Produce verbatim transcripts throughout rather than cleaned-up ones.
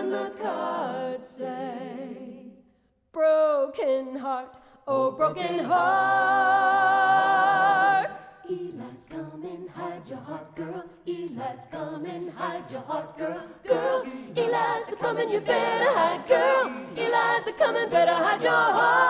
and the cards say, broken heart, oh broken heart. Eli's coming, hide your heart, girl. Eli's coming, hide your heart, girl. Girl, Eli's coming, you better hide, girl. Eli's coming, better hide your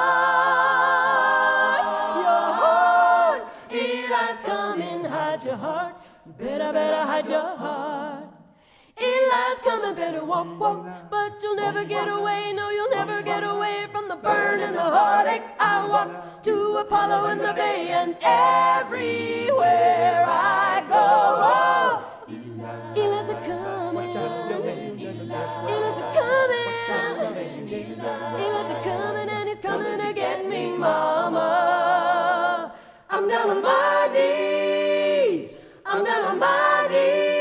heart. Your heart. Eli's coming, hide your heart. You better, better hide your heart. Eli's coming, better walk, walk, but you'll never get away, no, you'll never get away from the burn and the heartache. I walked to Apollo in the bay, and everywhere I go, oh, Eli's a coming, Eli's a coming, Eli's a coming, and he's coming to get me, mama. I'm down on my knees, I'm down on my knees.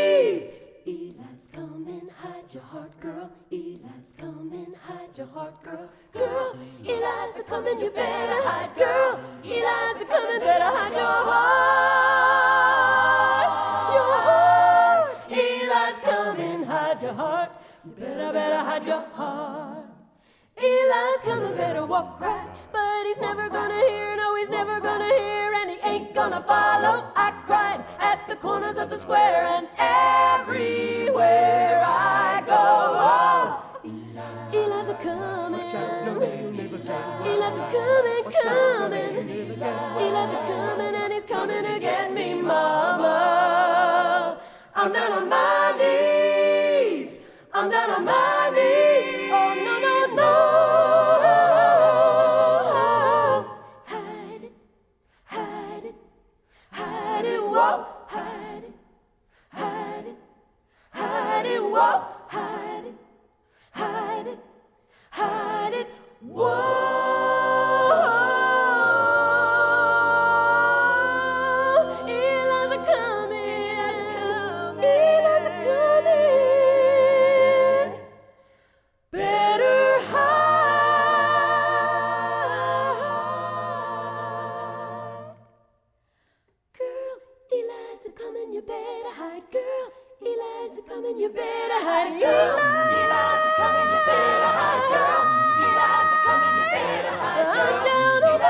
Your heart, girl, Eli's coming, hide your heart, girl. Girl, Eli's coming, you better hide, girl. Eli's coming, better hide your heart. Your heart. Eli's coming, hide your heart. You better, better hide your heart. Eli's coming, better walk, cry, but he's never gonna hear, no, he's never gonna hear, and he ain't gonna follow. I cried at the corners of the square, and everywhere I go, oh, Eli's a coming, Eli's a coming, coming, Eli's a coming, and he's coming to get me, mama. I'm down on my knees, I'm down on my knees, oh no, no, no. Hide it, hide it, hide it, whoa, hide it, hide it, hide it, whoa, hide it, hide it, hide it, whoa. Eli's a coming, Eli's a coming. Better hide. Girl, Eli's a coming, you better hide, girl. Eli's a coming, you better hide, girl. Eli's a coming, you better hide, girl. Eli's a coming, you better hide, girl. I'm down on